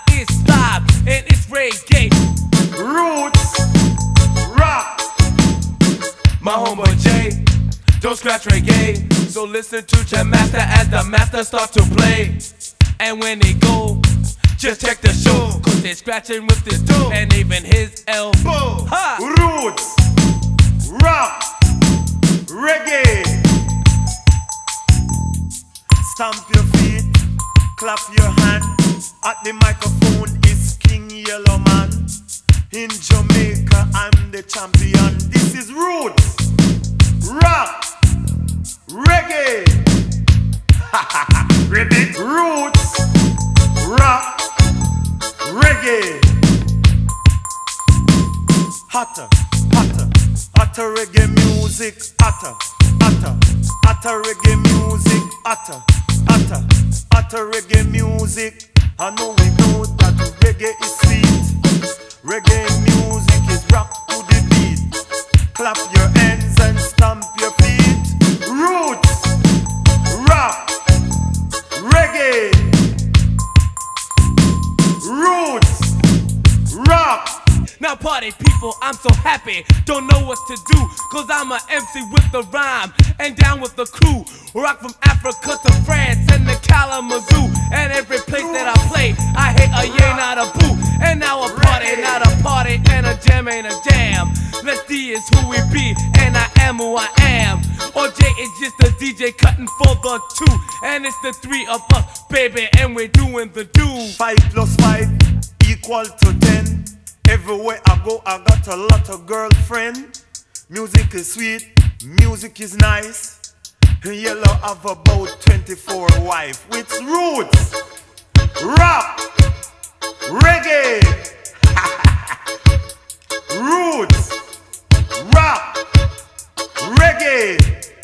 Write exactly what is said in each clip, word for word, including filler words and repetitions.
it's live and it's reggae. Roots, rock. My homeboy Jay, don't scratch reggae. So listen to Jam Master as the master starts to play. And when they go, just check the show, cause they're scratching with this toe and even his elbow. Ha! Roots, rock, reggae. Stamp your feet, clap your hand. At the microphone is King Yellow Man. In Jamaica, I'm the champion. This is Roots, rock, reggae. Ribbit. Roots, rock, reggae. Hotter, hotter, hotter reggae music. Hotter, hotter, hotter reggae music. Hotter, hotter, hotter reggae music. I know we know that reggae is sweet. Reggae music is rock to the beat. Clap your hands and stamp your feet. Roots, rock, reggae. Roots, rock. Now party people, I'm so happy, don't know what to do, cause I'm a M C with the rhyme, and down with the crew. Rock from Africa to France and the Kalamazoo, and every place that I play, I hate a yay, not a boo. And now a party, not a party, and a jam ain't a jam. Let's D is who we be, and I am who I am. Or J is just a D J cutting for the two, and it's the three of us, baby, and we're doing the do. Five plus five equal to ten. Everywhere I go, I got a lot of girlfriend. Music is sweet, music is nice. Yellow have about twenty-four wife. With roots, rock, reggae. Roots, rock, reggae.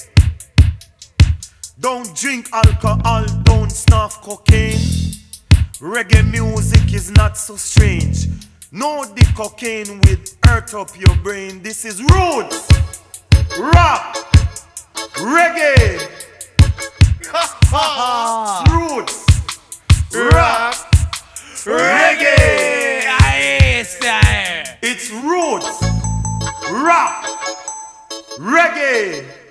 Don't drink alcohol, don't snuff cocaine. Reggae music is not so strange. No, the cocaine will hurt up your brain. This is roots, rock, reggae. Roots, rock, reggae. It's roots, rock, reggae.